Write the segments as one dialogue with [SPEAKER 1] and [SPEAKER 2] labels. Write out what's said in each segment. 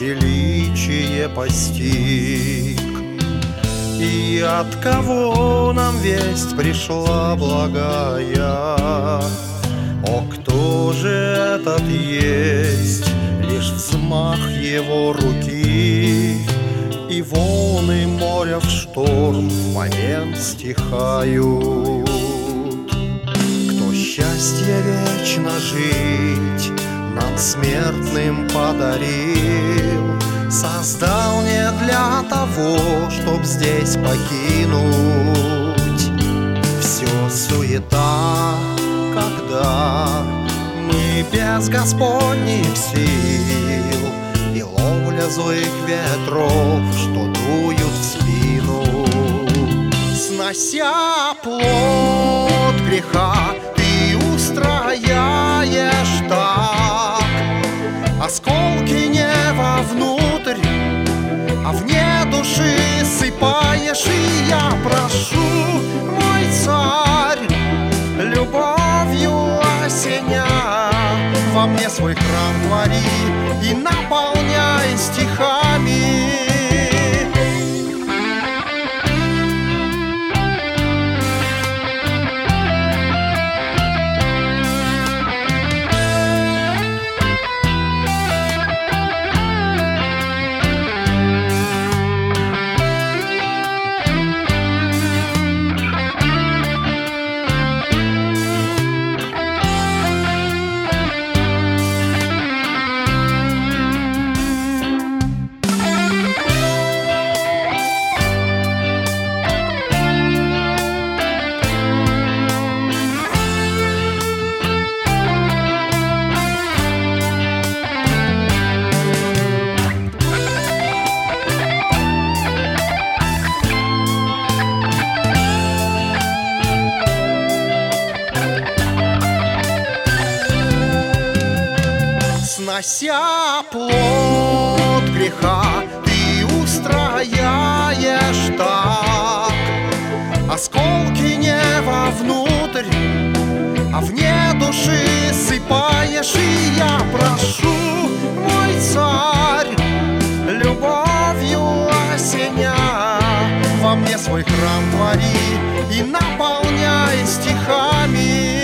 [SPEAKER 1] величие постиг. И от кого нам весть пришла благая? О, кто же этот есть? Лишь взмах его руки, и волны моря в шторм в момент стихают. Кто счастье вечно жить нам смертным подарил, создал не для того, чтоб здесь покинуть. Все суета, когда мы без Господних сил, и ловля злых ветров, что дуют в спину. Снося плод греха, ты устрояешь так осколки не вовнутрь, а вне души сыпаешь. И я прошу, мой царь, любовью осеня, во мне свой храм твори и наполняй стихами. Снося плод греха, ты устрояешь так осколки не вовнутрь, а вне души сыпаешь. И я прошу, мой царь, любовью осеня, во мне свой храм твори и наполняй стихами.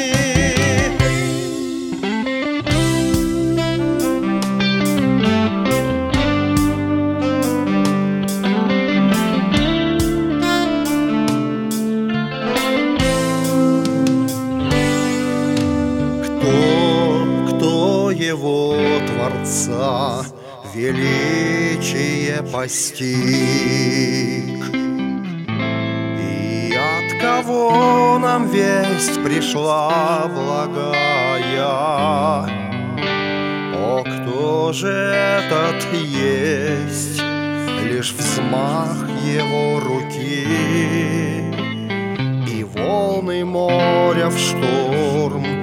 [SPEAKER 1] Его Творца величие постиг, и от кого нам весть пришла благая? О, кто же этот есть? Лишь взмах его руки, и волны моря в шторм